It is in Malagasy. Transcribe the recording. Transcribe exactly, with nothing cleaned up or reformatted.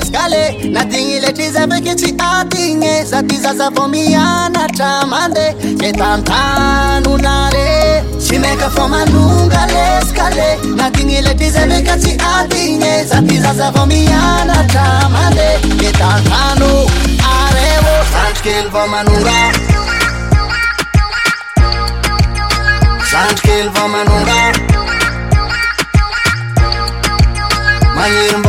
skale nadigny le ty zavake tsy adigny za ty zaza vao mianatra mande ke tantanonare tsy meka fo manonga le skale nadigny le ty zavake tsy adigny za ty zaza vao mianatra mande ke tantano arevo zandrikely vao manonga zandrikely vao manonga Mayroon